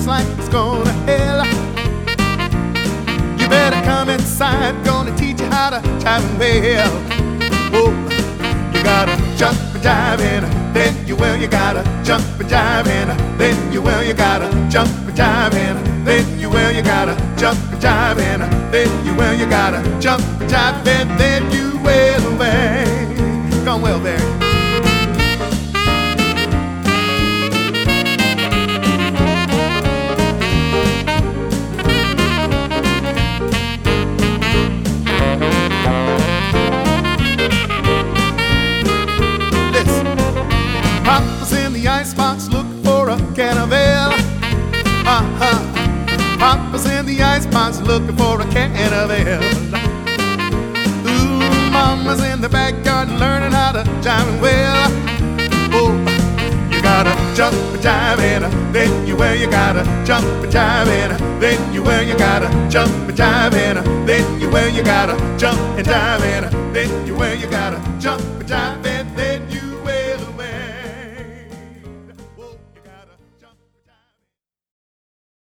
looks like it's going to hell. You better come inside, gonna teach you how to jive and wail. Oh, you gotta jump and jive and then you will. You gotta jump and jive and then you will. You gotta jump and jive and then you will. You gotta jump and jive and then you will. You gotta jump and jive and then you will. Barry, come well, Barry. Papa's in the icebox looking for a can of ale. Papa's in the icebox looking for a can of ale. Ooh, Mama's in the backyard learning how to jive and wail. Oh, you gotta jump and jive and then you will. You gotta jump and jive and then you will. You gotta jump and jive and then you will. You gotta jump and jive and then you will. You gotta jump and jive.